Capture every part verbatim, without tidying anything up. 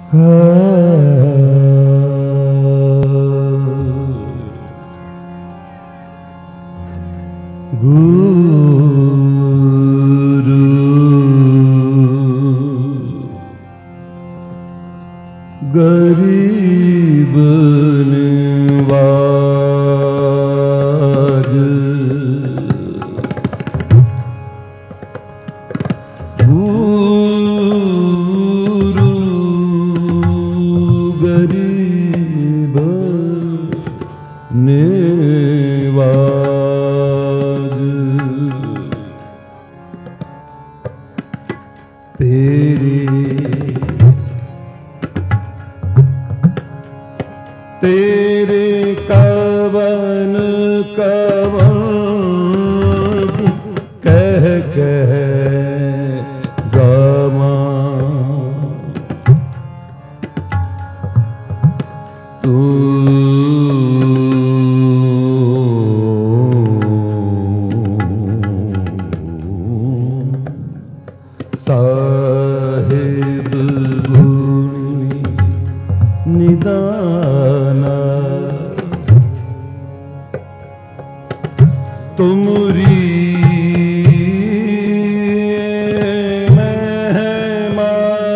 गरीब निवाज गुरु गरीब निवाज तेरे तेरे कवन कवन कह कह गावा तू साहिब गुणी निदाना तुमरी महिमा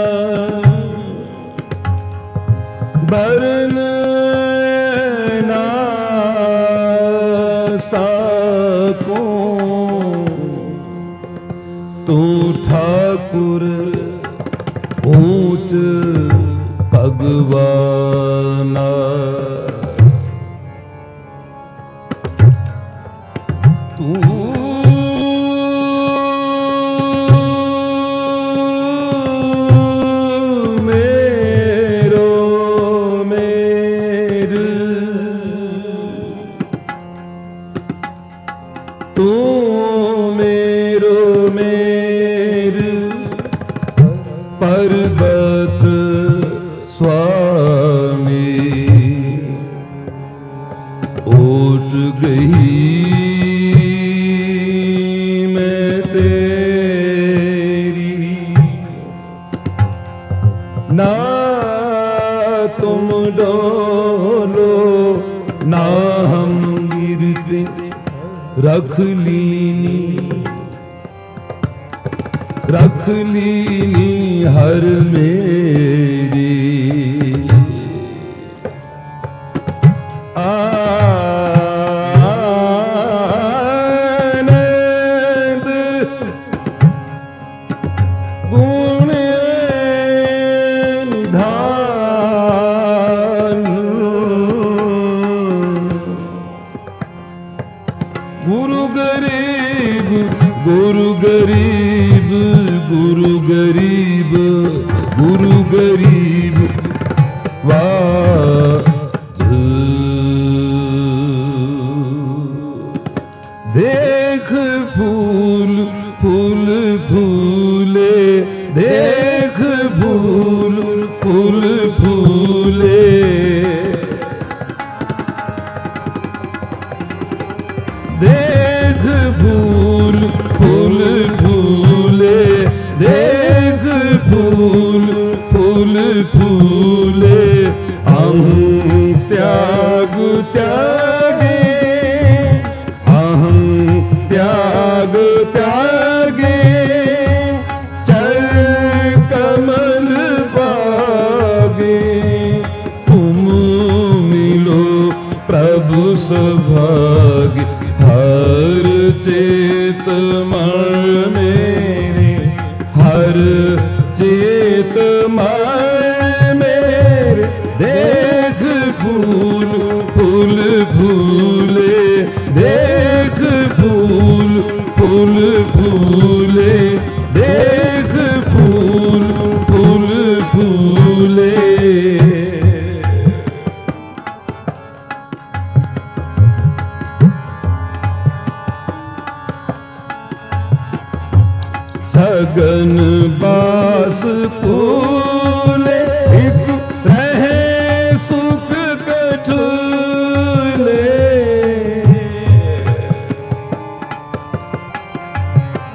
बरन ना सकूं तू ठाकुर ऊंच भगवाना तू मेरो मेर तू मेरो मेर पर्वत स्वामी उठ गई मैं तेरी ना तुम डोलो ना हम गिरते रख लीनी रख लीनी हर मेरी आनंद गुण निधान गुरु गरीब गुरु गरीब गुरु गरीब गुरु गरीब वाह देख फूल फूल फूले देख फूल फूल फूले देख फूल फूल फूले देख फूल फूल फूले अहं त्याग त्यागे अहं त्याग त्यागे चल कमल पागे तुम मिलो प्रभु सौभाग्य हर चेत मन मेरे हर चेत मन मेरे देख फूल फूल फूले देख फूल फूल फूले देख फूल फूल फूले सगन बास फूले एक रहे सुख कठुले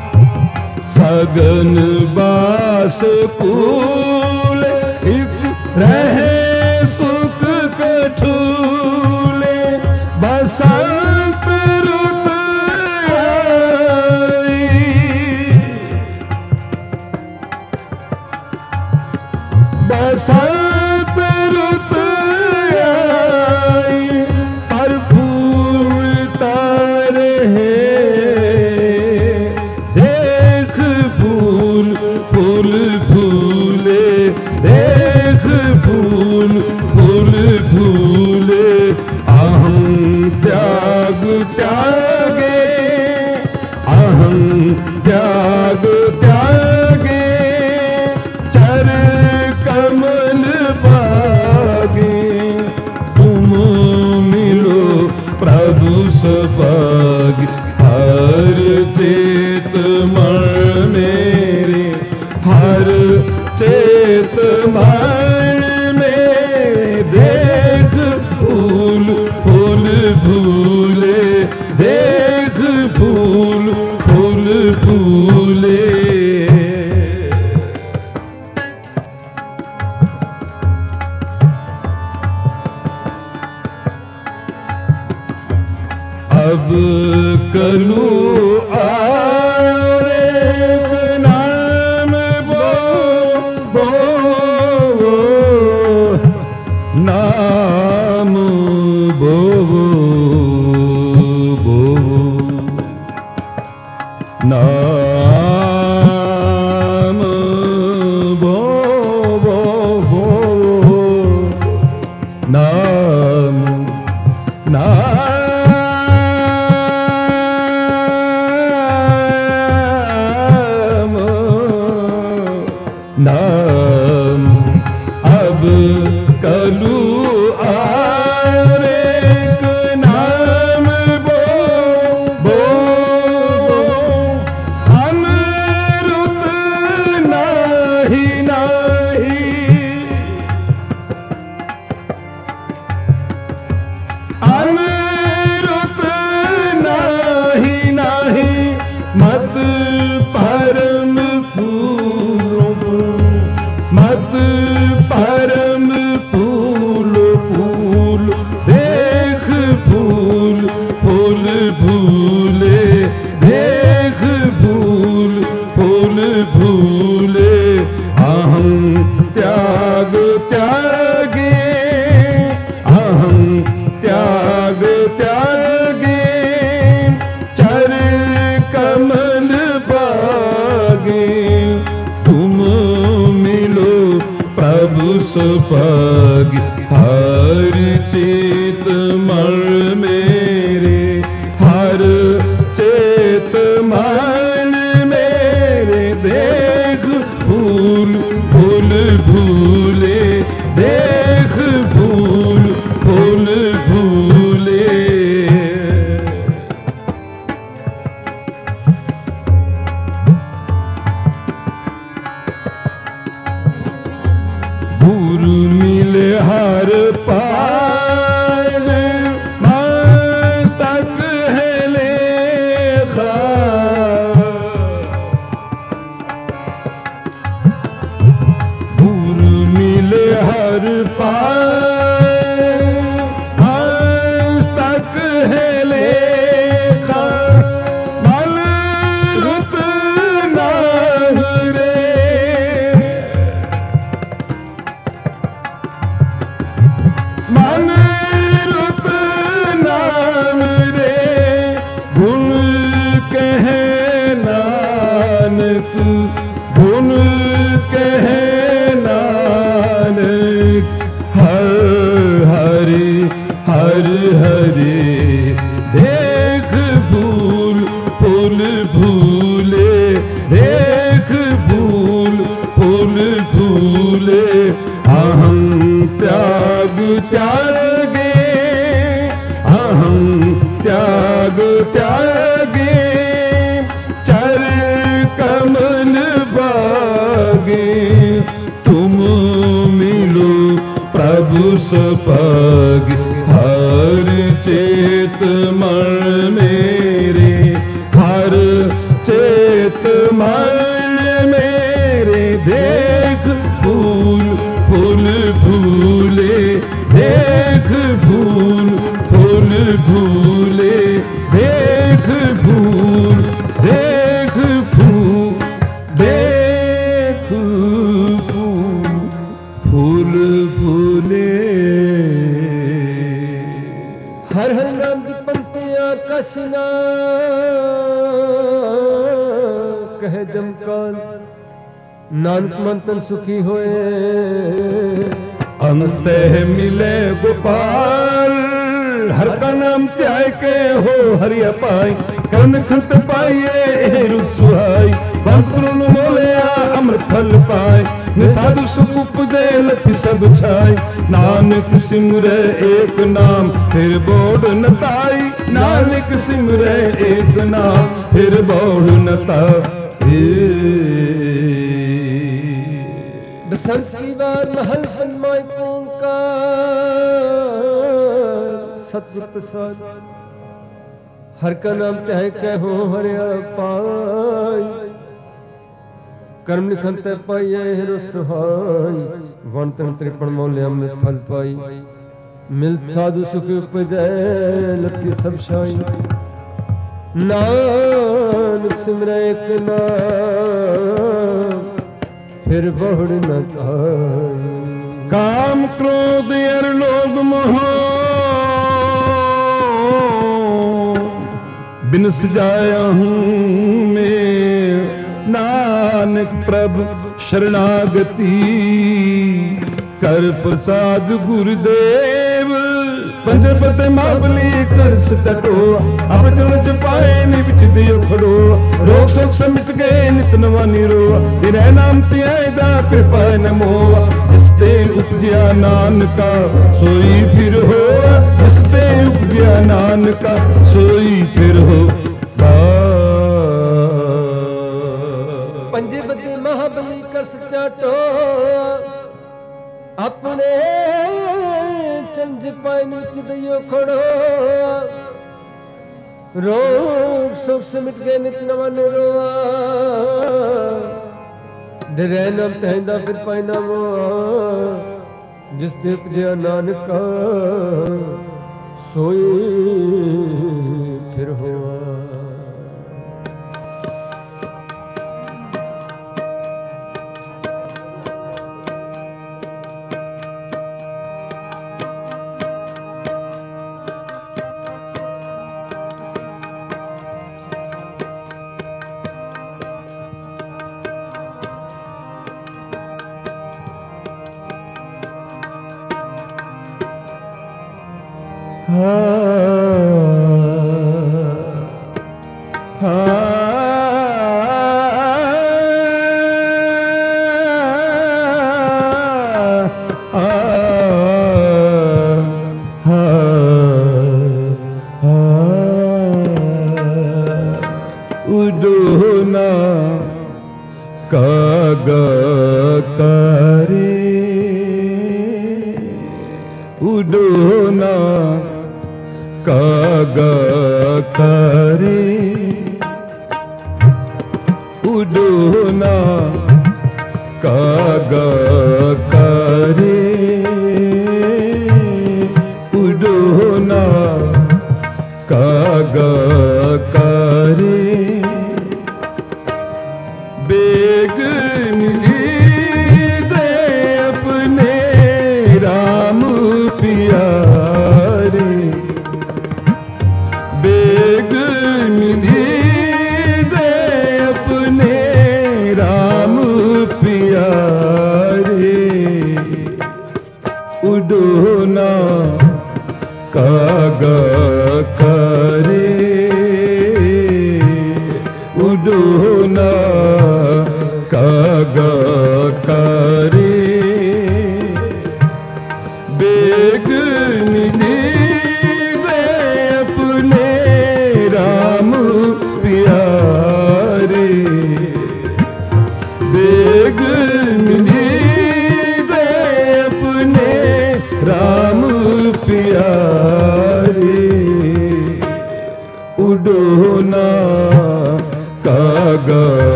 सगन बास फूले एक रहे सुख कठूले बसंत रुत आई, बसंत रुत आई पर फूलता रहे, देख फूल फूल फूले, देख फूल फूल फूले, अहं त्याग त्यागे, अहं त्याग त्यागे, चर कमल पागे, तुम मिलो प्रभु सपाग, हर चेत मन मेरे, हर चेत मन में, देख फूल फूल फूले, देख फूल फूल फूले। अब कलू आरे नाम बो बो, नाम बो बो, नाम बो बो बो, नाम नाम नाम। अब कलू आरे नाम बो बो, अमृत नाही नाही, अमृत नाही नाही, मत परम मत परम फूल फूल, देख फूल फूल फूले, देख फूल फूल फूले, अहं त्याग त्यागे, अहं त्याग त्यागे, चर कमल पागे, तुम मिलो प्रभु सपाग, हर चेत मन मेरे, हर चेत मन मेरे, देख फूल फूल फूले, देख फूल फूल फूले। गुरु मिले हर पार, मस्तक है लेखा, गुरु मिले हर पार, मस्तक है लेखा, मल रुत नाही रे, मन रुत नाम रे, गुण कहे नानक, गुण कहे नानक, हर हरि हर हरि, देख फूल फूल फूले, देख फूल फूल फूले, अहं त्याग त्यागे, अहं त्याग त्यागे, चर कमल बागे, तुम मिलो प्रभु सपाग, हर चेत मन मेरे, हर चेत मन मेरे, देख फूल फूल फूल कहे जमकान नानक मंतन सुखी होए अंत मिले गोपाल हर का नाम त्याय के हो हरिया पाई करण खंत पाइए रूप सुहाई बंकुरन मोलिया अमृत फल पाए निसाधु सुख उपजे लथि सब छाई नानक सिमरे एक नाम फिर बोढ़ न ताई नानक सिमरे एक नाम फिर बोढ़ न ताई। बसंत की बार महल हनुमाई का सतगुर प्रसाद हर का नाम त्याय कहो हरिया पाई कर्म निखंत पाइए हिरो सुहाई वन तन त्रिपण मौल्य अमृत फल पाई मिल साधु सुख उपजै लथि सब शाई नानक सिमरै एक नाम फिर बहुड़ न ताई। काम क्रोध अर लोभ मोह बिनस जाया हूँ मैं नानक प्रभु शरणागति कर प्रसाद गुरुदेव पंजपत माबली कर सचटो अब चरण चपाए नि विच दियो खड़ो रोग शोक समिट गए नित नवा निरो तेरे नाम त्याय दा कृपा न मोआ जिसते उपजया नानका सोई फिर हो जिसते उपजया नानका सोई फिर हो। पंजे बदे महाबली कर सचाटो अपने चंज पाइन विच दियो खड़ो रोग सुख समिट गए नित नवा निरोआ दिरै नाम तहंदा फिर पाइना मोआ जिस दे उपजया नानका सोई फिर होआ। उडोना काग करे उडोना काग करे उडोना काग करे उडोना काग करे बेग मिली दे अपने राम प्यारे बेग मिली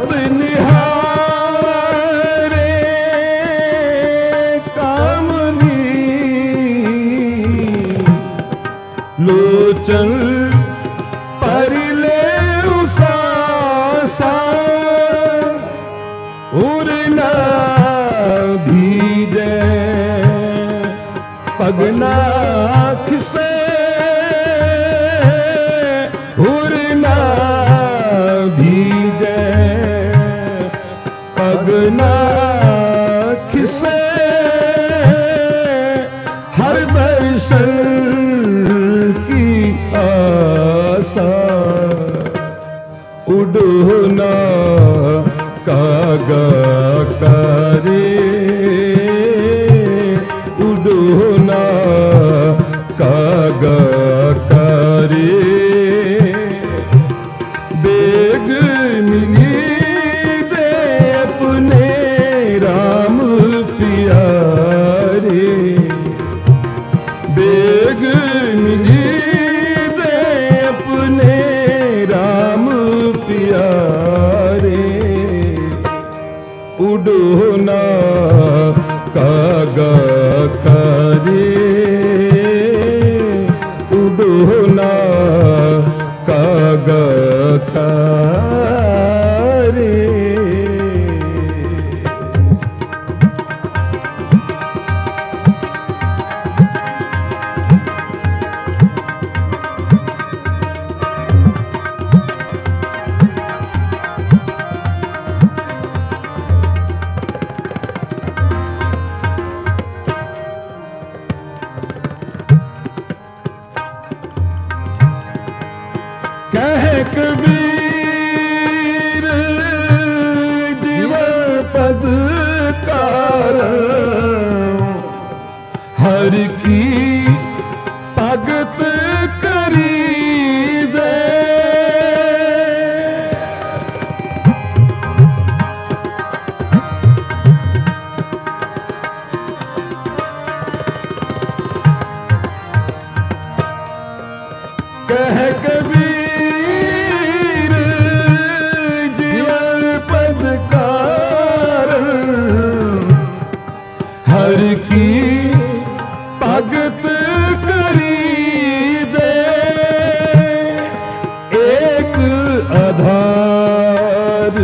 अत निहारे कामनी लोचन परिले उसासा उड़ना भीजे पगना खिसे उड़ना भीजे पगना खिसे हर दर्शन की आशा उड़ना कागा करे उड़ना कागा करे बेग मिली दे अपने राम प्यारे बेग मिली दे अपने राम प्यारे उड़ना कागा करे उड़ना कागा करे कह कबीर जीवन पद कारण हर की भगत करी कह कबीर जीवन पद कारण हर की भगत करी दे एक आधार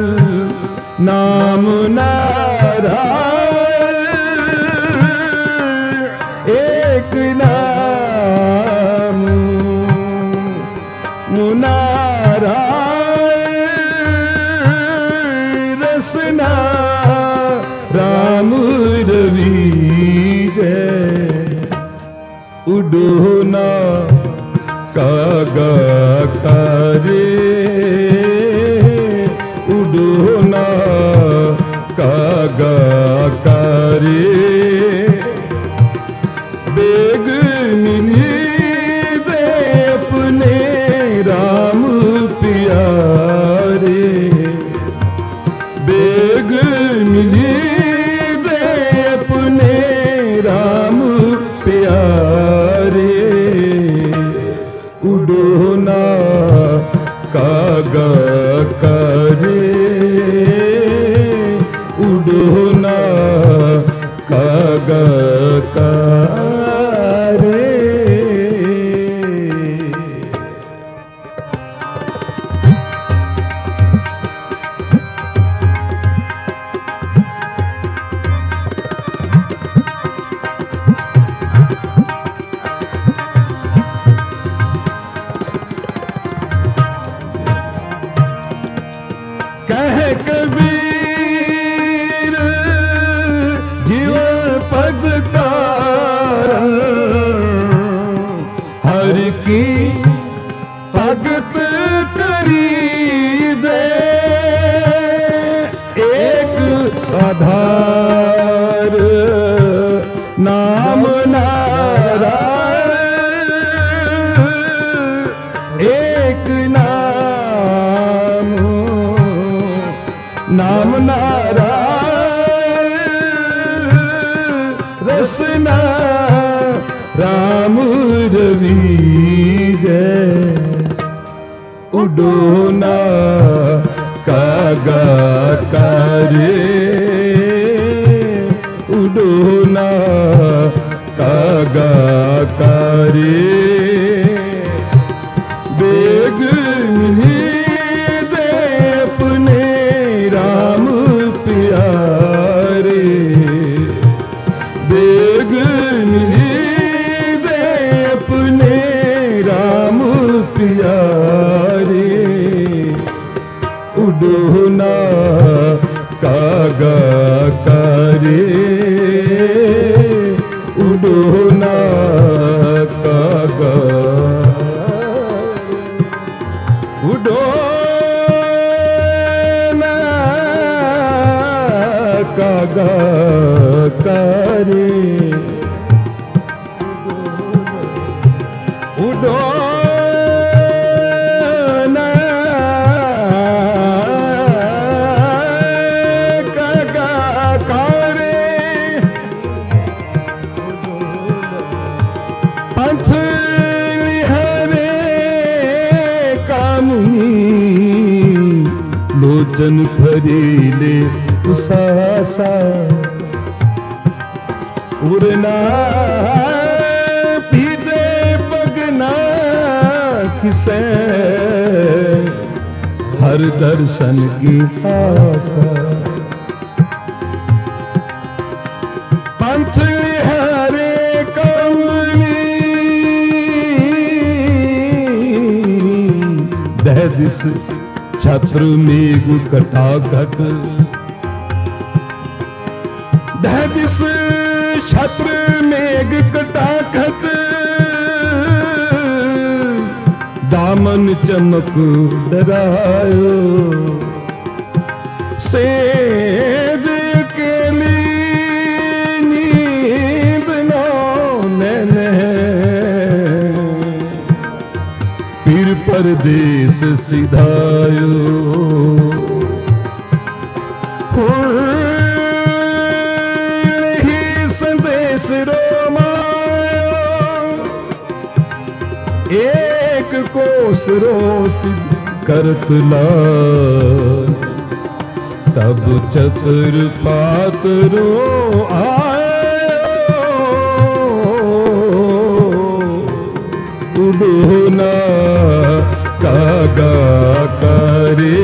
नाम नारायण एक नाम मुनारायण रसना राम रवि उड़ना कागा करे उड़ना कागा करे बेग मिली दे अपने राम प्यारे बेग मिली दे अपने राम प्यारे उड़ना कागा करे उड़ना कागा करे कह कबीर जीवन पद कारण हर की भगत करी दे एक आधार नाम नारायण एक नाम नाम नारायण रसना राम रवि उड़ना कागा कागा करे उडोना कागा करे बेग दे अपने राम प्यारे बेग दे अपने राम प्यारे उडोना कागा करे उडोना कागा उडोना कागा करे उडोना कागा करे पंथ हरे कामुनी लोचन फरीले उसासा उड़ना पीते पगना किसे हर दर्शन की आशा पंथ हरे कमली दह दिस छत्र मेघ कटाघट दह दिस छत्र मेघ कटाघट दामन चमक डरायो सेज केली नींद नो नैने पीर परदेस सिधायो संदेश रोमायो एक कोस रोस करत ला तब चतुर पातरो आयो उडोना कागा करे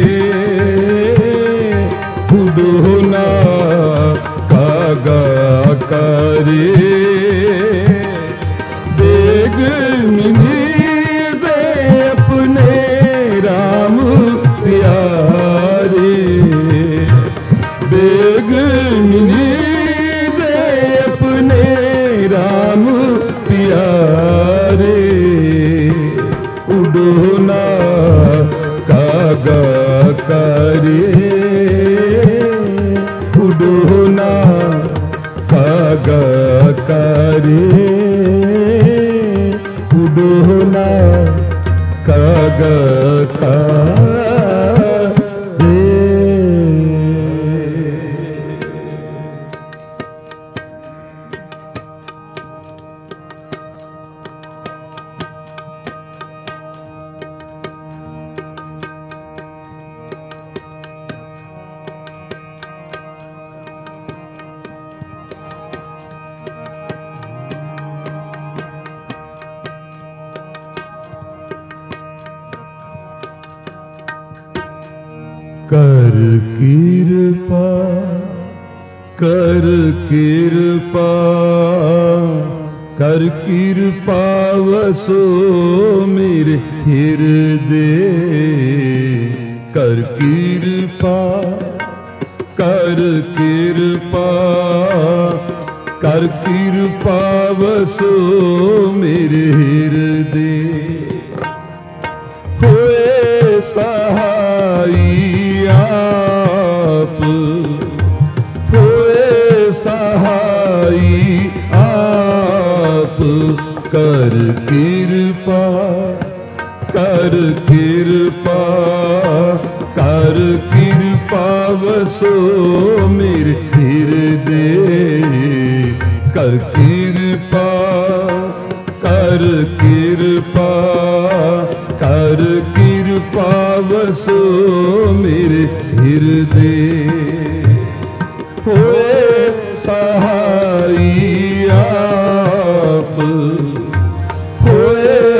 उडोना कागा करे बेग मिनी दे अपने राम प्यारे बेग मिनी दे अपने राम प्यारे उडोना कागा करे उडोना कागा करे उडोना कागा करे कर कृपा कर कृपा कर कृपा वसो मेरे हृदय कर कृपा कर कृपा कर कृपा वसो मेरे हृदय होए सहाई आप होए सहाई आप कर कृपा कर कृपा कर कृपा वसो मेरे हृदय कर कृपा कर कृपा कर कृपा वसो मेरे हृदय होए सहाई आप, होए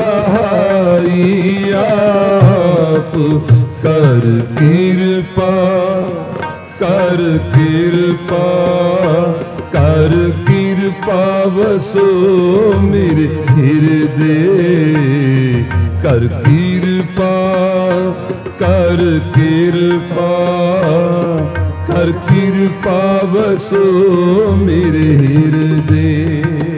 सहाई आप, कर कृपा कर कृपा कर कृपा बसो मेरे हृदय, कर कृपा कर कृपा कर कृपा बसो मेरे हृदय।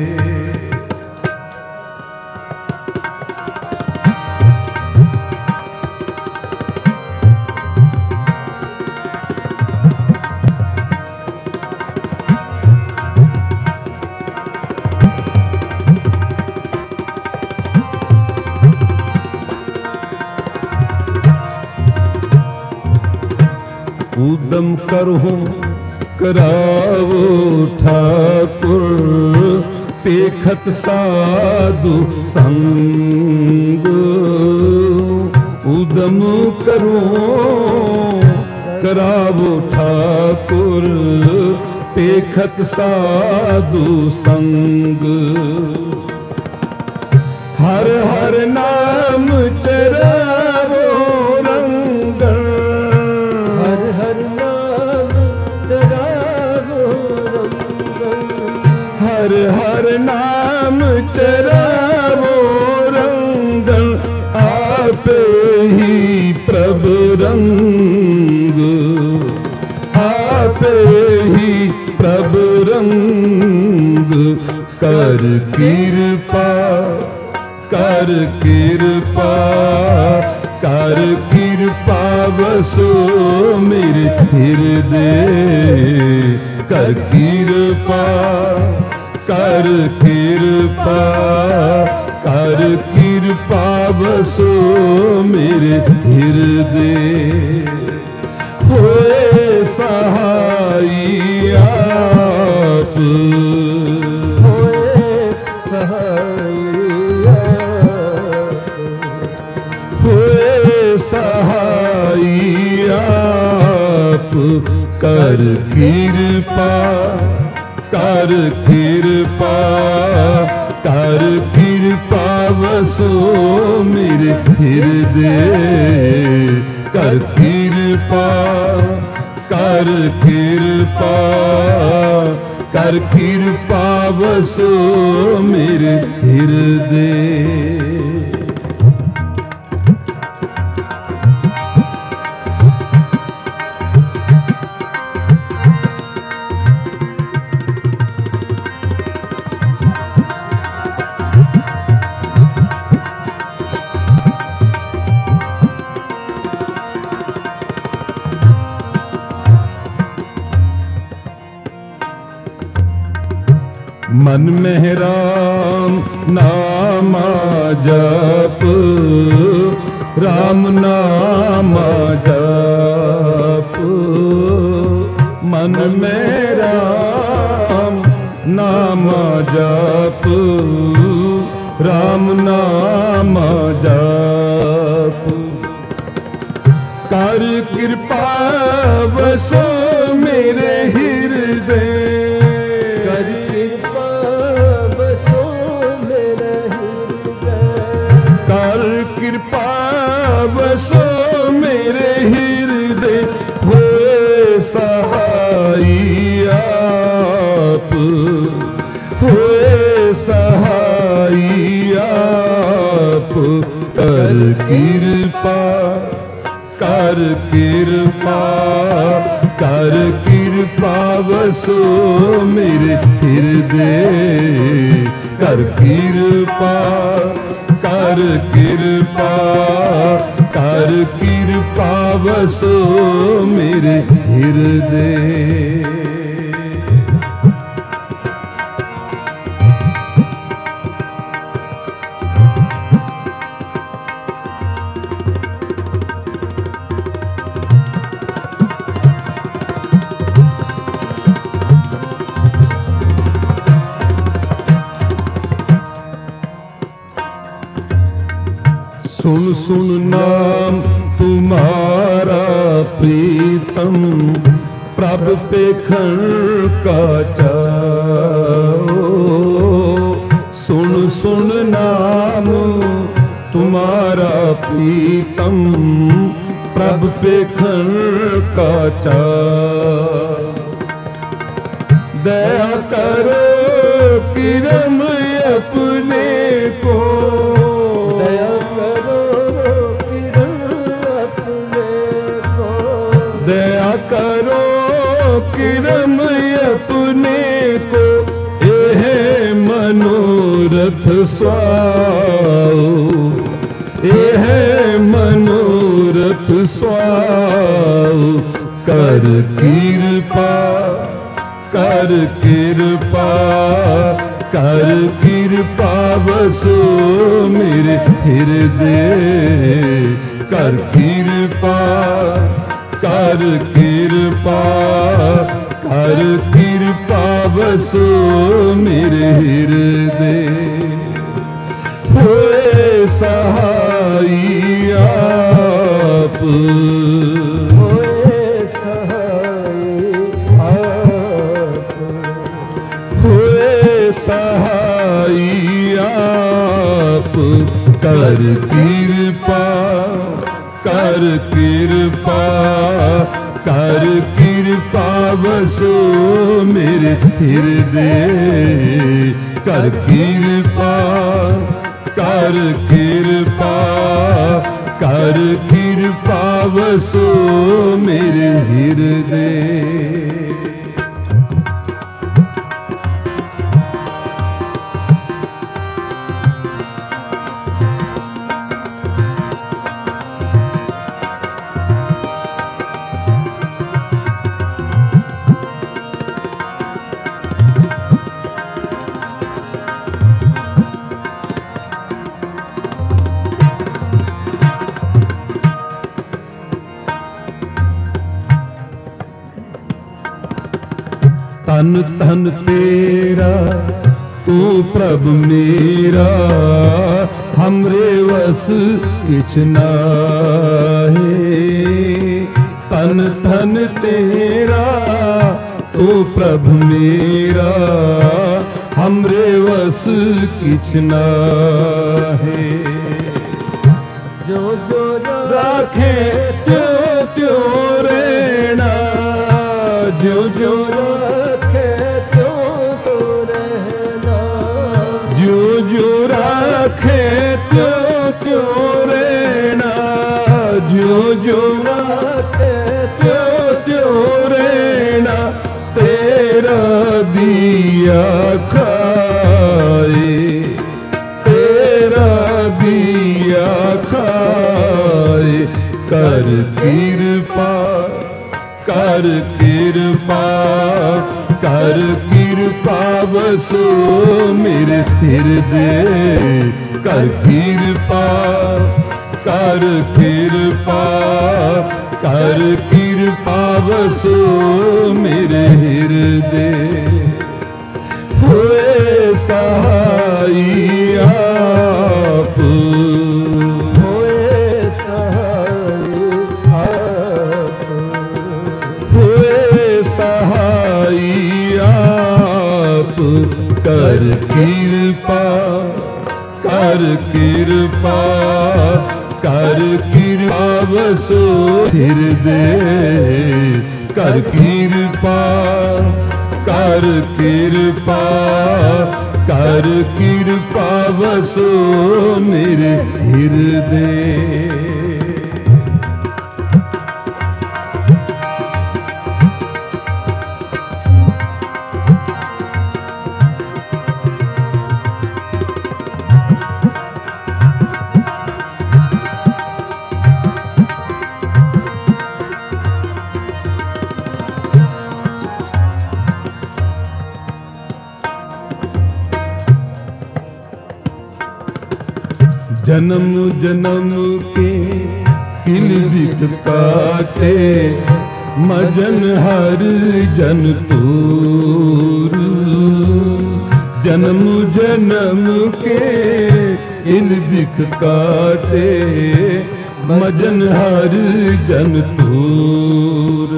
उदम करहूं करावो ठाकुर, पेखत साधु संग। उदम करूं करावो ठाकुर, पेखत साधु संग। हर हर नाम चरावो रंगन, हर हर नाम चरावो रंगन, हर हर नाम चरावो रंगन। आप ही प्रभु रंग, आप ही प्रभु रंग। कर कृपा कर कृपा कर कृपा बसो मेरे हृदय, कर कृपा कर कृपा कर कृपा बसो मेरे हृदय। होए सहाई आप, होए सहाई आप, होए सहाई आप। कर कृपा कर कृपा कर कृपा बसो मेरे हृदय, कर कृपा कर कृपा कर कृपा बसो मेरे हृदय। मन में राम नामा जप, राम नामा जप। मन में राम नामा जप, राम नामा जप। कर कृपा बसो मेरे हृदय, कर कृपा बसो मेरे हृदय, कर कृपा बसो मेरे हृदय। होए सहाई आप, होए सहाई आप। कर कृपा कर कृपा कर कृपा बसो मेरे हृदय, कर कृपा कर कृपा कर कृपा बसो मेरे हृदय। सुन सुन नाम तुम्हारा प्रीतम प्रभ पेखण का चाओ। सुन सुन नाम तुम्हारा प्रीतम प्रभ पेखण का चाओ। दया करो किरम अपने को, दया करो किरम अपने को, दया करो किरम अपने को। एह मनोरथ स्वाओ, एह मनोरथ स्वाओ। कर कृपा कर कृपा कर कृपा बसो मेरे हृदय। कर कृपा कर कृपा कर कृपा बसो मेरे हृदय। होए सहाई आप, होए सहाई आप, होए सहाई आप। कर कृपा कर कृपा कर कृपा बसो मेरे हृदय। कर कृपा कर कृपा कर कृपा बसो मेरे हृदय। तन तन तेरा तू प्रभु मेरा, हमरे वस किछ नाहे। तन तन तेरा तू प्रभु मेरा, हमरे वस किछ नाहे। जो जो राखे त्यों त्यों रहना, जो जो राखे त्यों तो रहना, जो जो राखे त्यों त्यों रहना। जो जो राखे त्यों त्यों रहना। तेरा दिया खाए, तेरा दिया खाए। कर कृपा कर कृपा कर कृपा बसो मेरे हृदय। कर कृपा कर कृपा कर कृपा बसो मेरे हृदय। होए सहाई आप, होए सहाई आप, होए सहाई आप। कर कृपा कर कृपा कर कृपा बसो हृदय। कर कृपा कर कृपा कर कृपा बसो मेरे हृदय। जन्म जन्म के किल बिख काटे, मजन हर जन तोर। जन्म जन्म के किल बिख काटे, मजन हर जन तूर।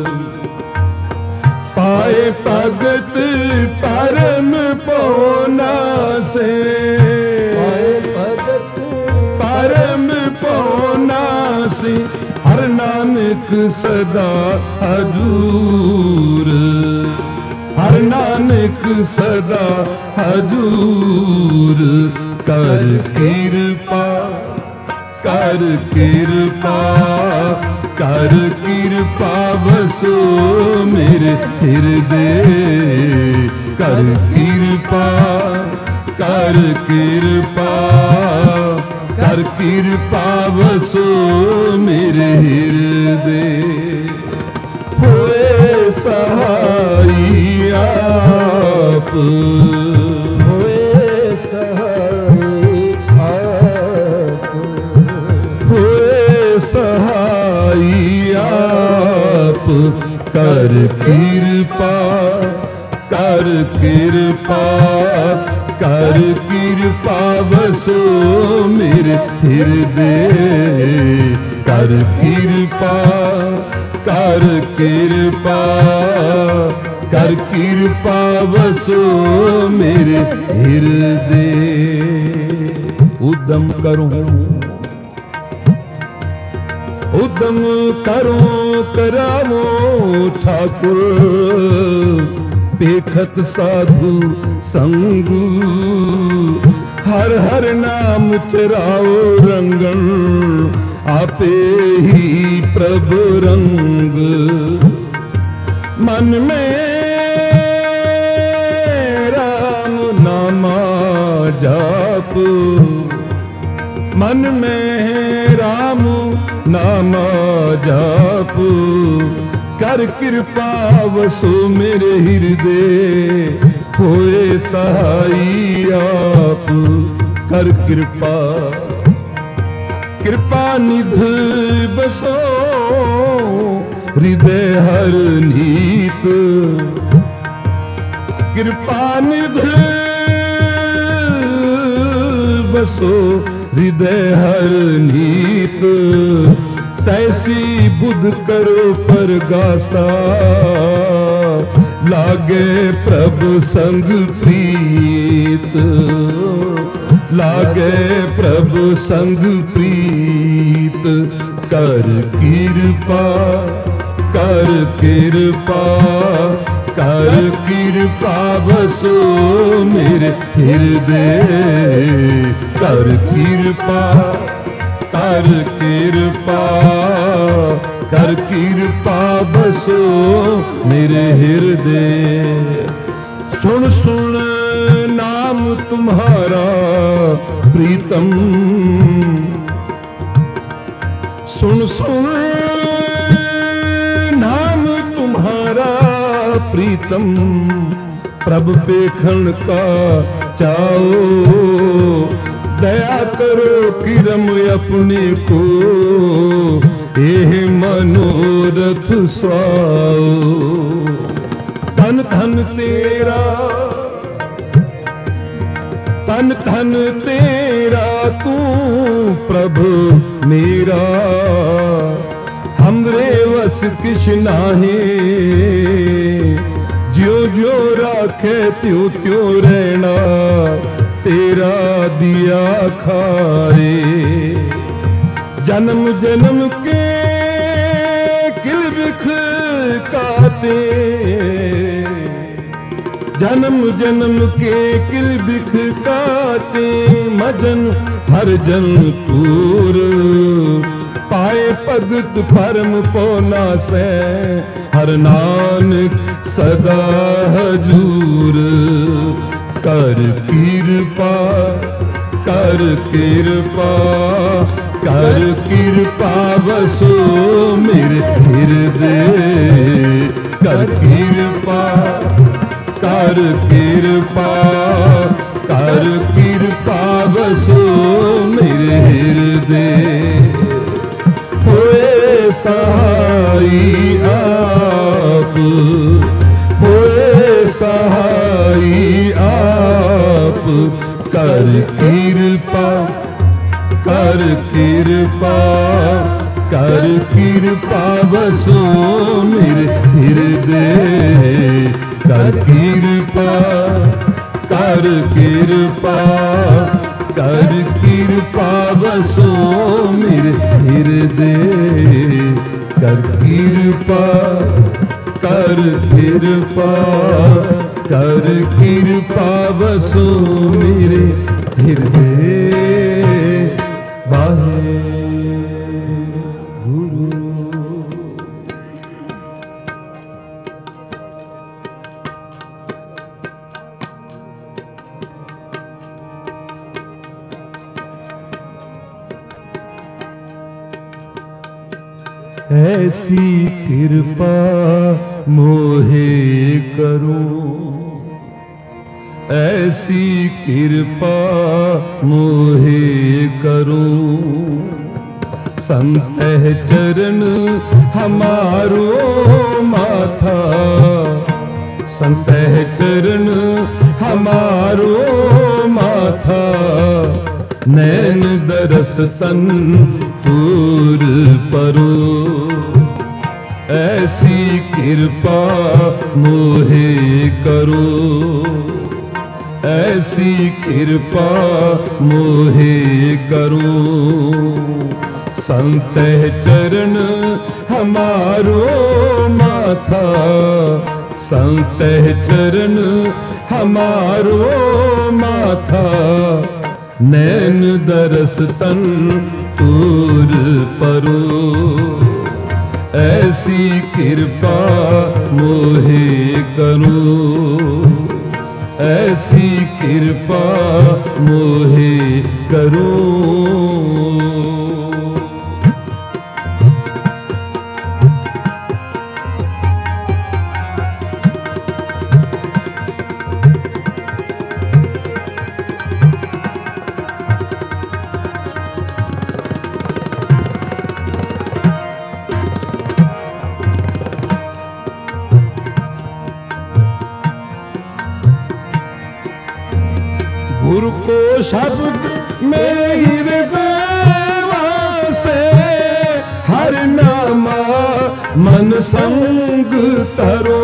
पाए भगत परम पौना से, पाए भगत परम पौना से हर नानक सदा हजूर। हर नानक सदा हजूर। कर कृपा कर कृपा कर कृपा बसो मेरे हृदय। कर कृपा कर कृपा कर कृपा बसो मेरे हृदय। होए सहाई आप, होए सहाई आप, होए सहाई आप। कर कृपा कर कृपा कर कृपा बसो मेरे हृदय। कर कृपा कर कृपा कर कृपा बसो मेरे हृदय। उद्यम करूं उद्यम करूं करावो ठाकुर। पेखत साधु संग हर हर नाम चराओ रंगन। आपे ही प्रभु रंग मन में राम नामा जाप। मन में राम नामा जाप। कर कृपा वसो मेरे हृदय। होए सहाई आप। कर कृपा कृपा निधि बसो हृदय हर नीत। कृपा निधि बसो हृदय हर नीत। तैसी बुध करो परगासा। लागे प्रभु संग प्रीत। लागे प्रभु संग प्रीत। कर कृपा कर कृपा कर कृपा बसो मेरे हृदय। कर कृपा कर कृपा कर कृपा बसो मेरे हृदय। सुन सुन नाम तुम्हारा प्रीतम। सुन सुन नाम तुम्हारा प्रीतम। प्रभु पेखन का चाओ। दया करो किरम अपने को। एह मनोरथ स्वाओ। धन धन तेरा तन धन तेरा तू प्रभु मेरा। हमरे वस किछ नाहे। ज्यो ज्यो राखे त्यों त्यों रहना। तेरा दिया खाए। जन्म जन्म के किल बिख काटे। जन्म जन्म के किल बिख काटे। मजन हर जन तूर। पाए भगत परम पौना से हर नानक सदा हजूर। कर कृपा कर कृपा कर कृपा बसो मेरे हृदय। कर कृपा कर कृपा कर कृपा बसो मेरे हृदय। होए सहाई आप। होए सहाई आप। कर कृपा कर कृपा कर कृपा बसो मेरे हृदय कर कृपा कर कृपा कर कृपा बसो मेरे हृदय कर कृपा कर कृपा कर कृपा बसो मेरे हृदय वाहे गुरु। ऐसी कृपा मोहे करो ऐसी कृपा मोहे करो संत चरण हमारो माथा संत चरण हमारो माथा नैन दरस तन पूर परो ऐसी कृपा मोहे करो ऐसी कृपा मोहे करो संत चरण हमारो माथा संत चरण हमारो माथा नैन दरस तन तूर परो ऐसी कृपा मोहे करो ऐसी कृपा मोहे करो। गुरु को शब्द में हृदय वासे हर नामा मन संग तरो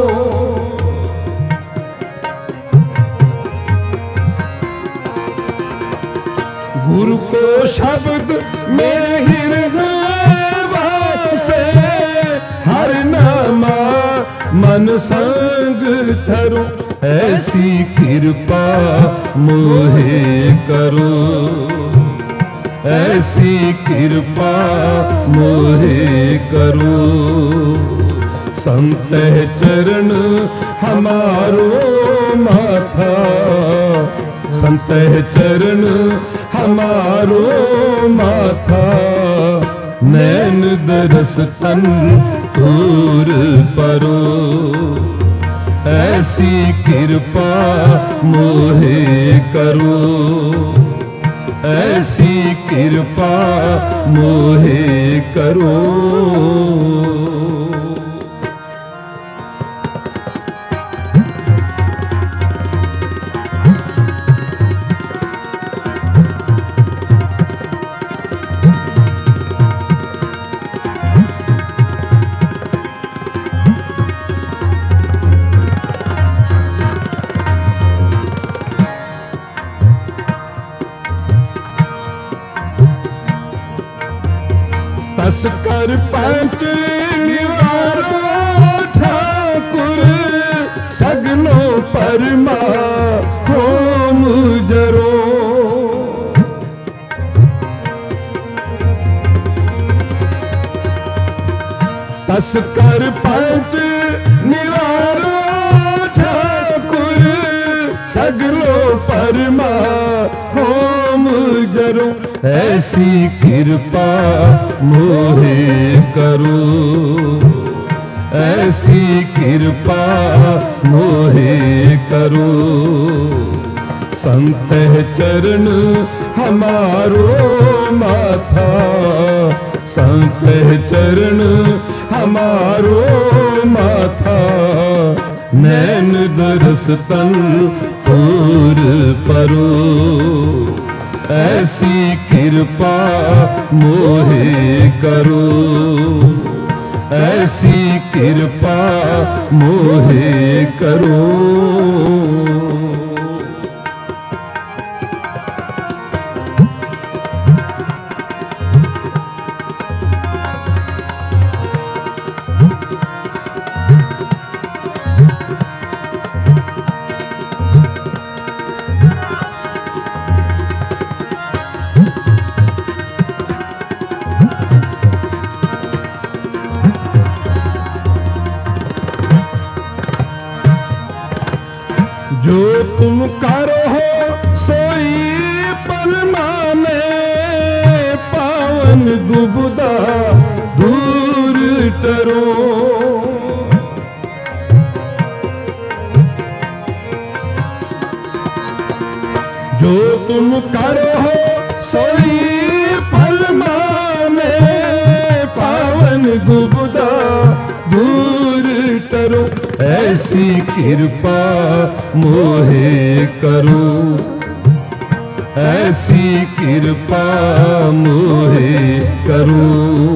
गुरु को शब्द में हृदय वासे हर नामा मन संग तरो ऐसी कृपा मोहे करो ऐसी कृपा मोहे करो संत चरण हमारो माथा संत चरण हमारो माथा नैन दरस तन तूर परो ऐसी कृपा मोहे करो ऐसी कृपा मोहे करो। तस कर पंच निवारो ठाकुर सगनो परमा होम जरो तस कर पंच निवारो ठाकुर सगनो परमा होम जरो ऐसी कृपा मोहे करो ऐसी कृपा मोहे करो संत चरण हमारो माथा संत चरण हमारो माथा नैन दरस तन तूर परो ऐसी कृपा मोहे करो, ऐसी कृपा मोहे करो। जो तुम करो हो सोई पल माने, पावन दुबदा दूर टरो। जो तुम करो हो सोई पल माने, पावन दुबदा दूर टरो। ऐसी कृपा मोहे करो, ऐसी कृपा मोहे करो।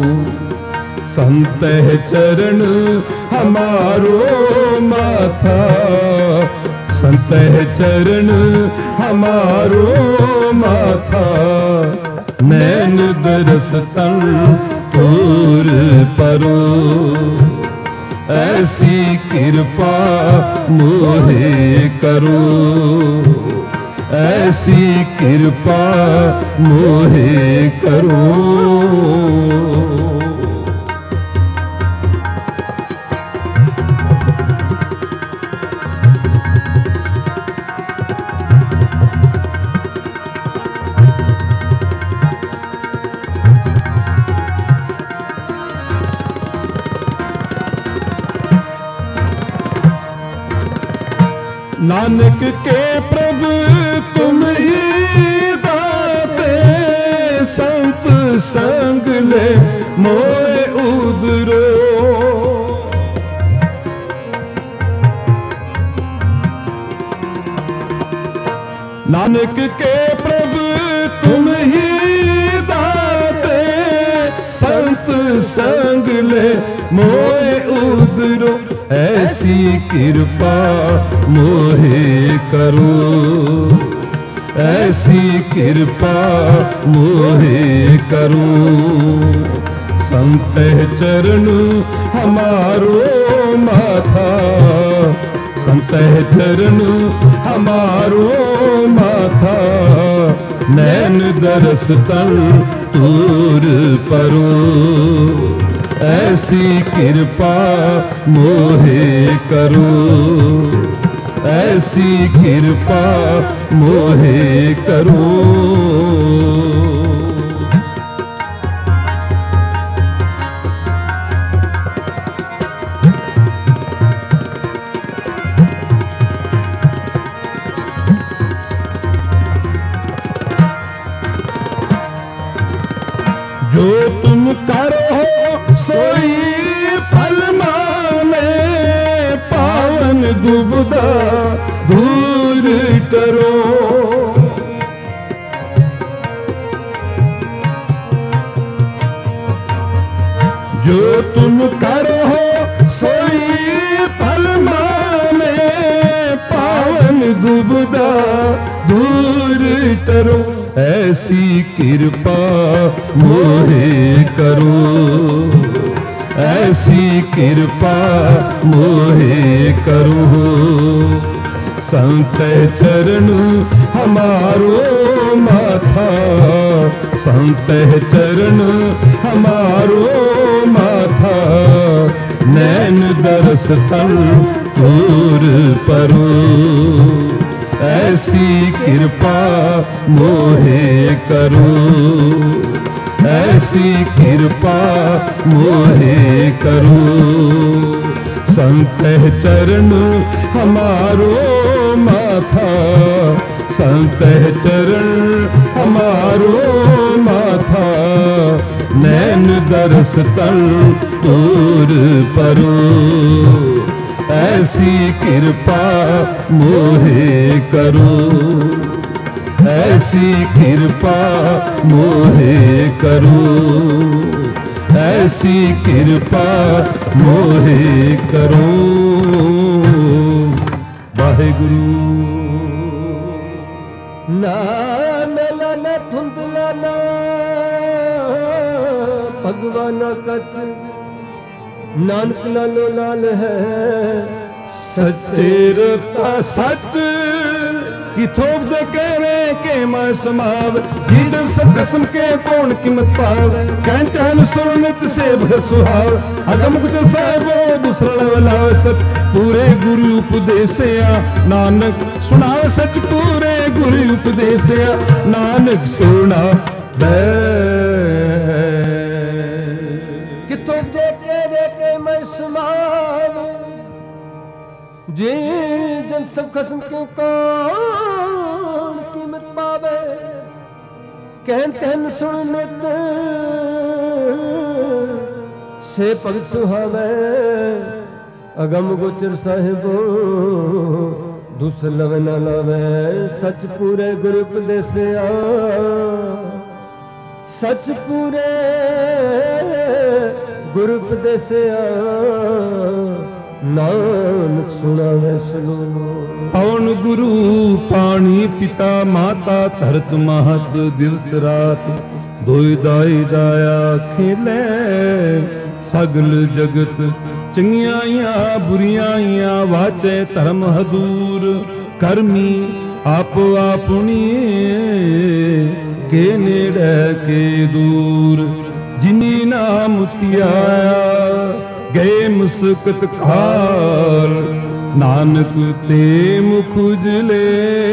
संत चरण हमारो माथा, संत चरण हमारो माथा। नैन दरस तन तोर परो, ऐसी कृपा मोहे करो, ऐसी कृपा मोहे करो। नानक के प्रभु तुम ही दाते, संत संग ले मोए उदरो। नानक के प्रभु तुम ही दाते, संत संग ले मोए उदरो। ऐसी कृपा मोहे करो, ऐसी कृपा मोहे करो। संत चरण हमारो माथा, संत चरण हमारो माथा। नैन दरस तन तूर परो, ऐसी कृपा मोहे करो, ऐसी कृपा मोहे करो। जो तुम करो सोई फल माने, पावन दुबदा दूर करो। जो तुम करो सोई फल माने, पावन दुबदा दूर करो। ऐसी कृपा मोहे करो, ऐसी कृपा मोहे करो। संत चरण हमारो माथा, संत चरण हमारो माथा। नैन दरस तन तोर परो, ऐसी कृपा मोहे करो, ऐसी कृपा मोहे करो। संत चरण हमारो माथा, संत चरण हमारो माथा। नैन दरस तन तोर परो, ऐसी कृपा मोहे करो, ऐसी कृपा मोहे करो, ऐसी कृपा मोहे करो। वाहिगुरु ना मेला न धुंधला ना भगवान कच, नानक लालो लाल है सच्चे रता सच कि थोप दे कहवे के मैं समाव, जीद सब कसम के कौन कीमत पाव, कहते हैं सुनित से भर सुहाव, अगम कुछ साहिबो दूसरा वाला सच पूरे गुरु उपदेसिया, नानक सुना सच पूरे गुरु उपदेसिया, नानक सुना बै कि थोप दे कहवे के मैं समाव, जे जन सब खसम क्यों कौन कीमत पावे, कहते हैं सुन नित से भगत सुहावे, अगम गोचर साहिबो दूसर लवे न लावे, सच पूरे गुरु उपदेसिया, सच पूरे गुरु उपदेसिया, नानक सुनावे सलोलो। पवन गुरु पानी पिता माता धरत महत, दिवस रात दोई दाई दाया खेले, सगल जगत चंगियाइया बुरियाइया, वाचे धर्म हदूर, करमी आप आपनी के नेड़े के दूर, जिनी नाम त्याया गए मुस्कत खाल, नानक ते मुख उजले,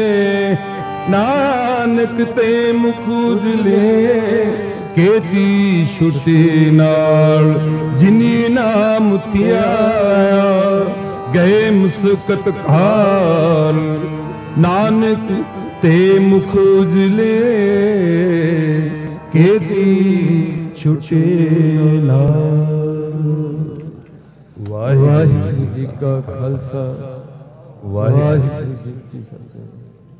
नानक ते मुख उजले, केती छुटे नाल, जिनी नाम त्याया गए मुस्कत खाल, नानक ते मुख उजले, केती छुटे नाल। वाहिगुरु जी का खालसा, वाहिगुरु जी की फतेह।